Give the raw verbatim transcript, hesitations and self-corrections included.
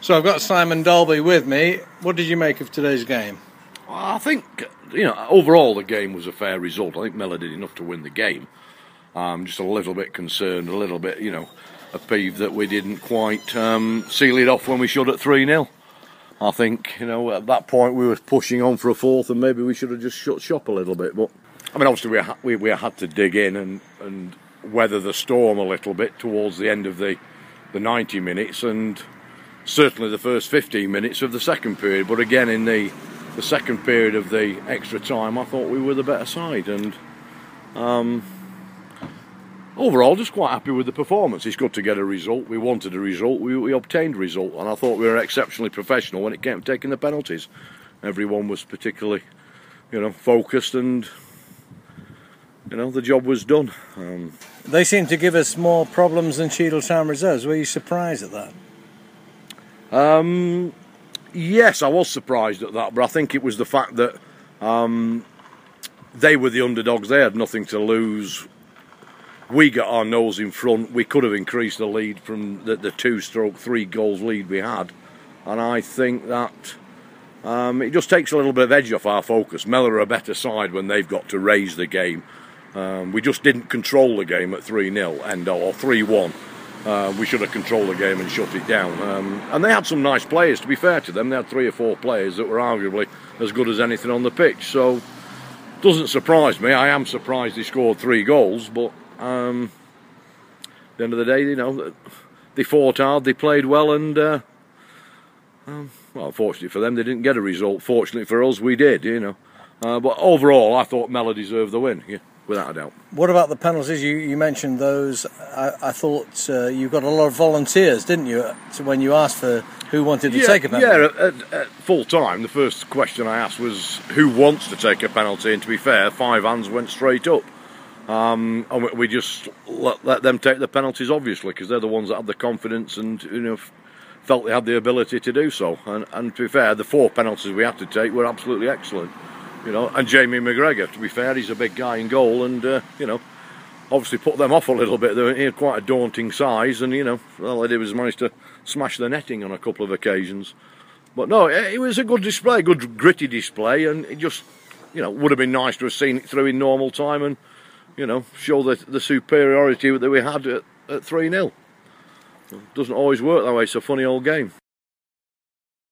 So I've got Simon Dalby with me. What did you make of today's game? I think, you know, overall the game was a fair result. I think Mellor did enough to win the game. I'm just a little bit concerned, a little bit, you know, peeved that we didn't quite um, seal it off when we should at three nil. I think, you know, at that point we were pushing on for a fourth and maybe we should have just shut shop a little bit. But, I mean, obviously we, ha- we, we had to dig in and, and weather the storm a little bit towards the end of the, the ninety minutes and certainly the first fifteen minutes of the second period. But again, in the, the second period of the extra time, I thought we were the better side. And um, overall, just quite happy with the performance. It's good to get a result. We wanted a result. We, we obtained a result. And I thought we were exceptionally professional when it came to taking the penalties. Everyone was particularly, you know, focused and, you know, the job was done. Um, they seem to give us more problems than Cheadle Reserves. Were you surprised at that? Um, yes, I was surprised at that, but I think it was the fact that um, they were the underdogs. They had nothing to lose. We got our nose in front. We could have increased the lead from the, the two-stroke, three goals lead we had, and I think that um, it just takes a little bit of edge off our focus. Mellor are a better side when they've got to raise the game. Um, we just didn't control the game at three nil and or three one. Uh, we should have controlled the game and shut it down. Um, and they had some nice players, to be fair to them. They had three or four players that were arguably as good as anything on the pitch. So, doesn't surprise me. I am surprised they scored three goals, but um, at the end of the day, you know, they fought hard, they played well, and uh, um, well, fortunately for them, they didn't get a result. Fortunately for us, we did, you know. Uh, but overall, I thought Mellor deserved the win, yeah, without a doubt. What about the penalties? You, you mentioned those. I, I thought uh, you got a lot of volunteers, didn't you, when you asked for who wanted to yeah, take a penalty? Yeah, at, at full time, the first question I asked was who wants to take a penalty, and to be fair, five hands went straight up. Um, and we just let, let them take the penalties, obviously, because they're the ones that had the confidence and, you know, felt they had the ability to do so. And, and to be fair, the four penalties we had to take were absolutely excellent. You know, and Jamie McGregor, to be fair, he's a big guy in goal, and uh, you know, obviously put them off a little bit. They had quite a daunting size, and you know, all they did was manage to smash the netting on a couple of occasions. But no, it, it was a good display, good gritty display, and it just, you know, would have been nice to have seen it through in normal time and, you know, show the, the superiority that we had at, at three nil. It doesn't always work that way. It's a funny old game.